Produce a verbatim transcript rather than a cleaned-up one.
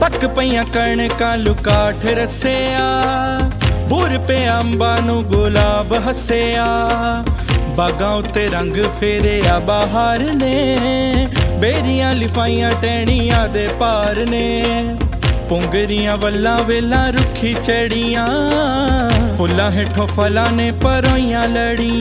पक पईयां कणकां लुकाठ रसिया बुर पे अंबां नूं गुलाब हसिया बागां उत्ते रंग फेरिया बहार ने बेरियां लिफाइयां टहणियां दे पार ने पुंगरियां वल्लां वेलां रुखी चढ़ियां फुल्लां हेठों फलां ने परोइयां लड़ियां।